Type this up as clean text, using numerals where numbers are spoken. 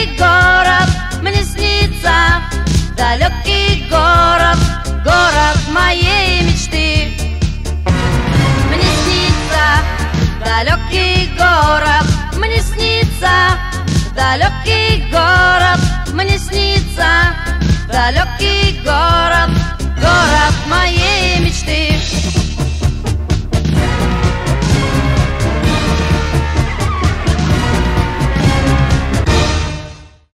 Далекий город мне снится, далекий город, город моей мечты. Мне снится далекий город, мне снится далекий город, мне снится далекий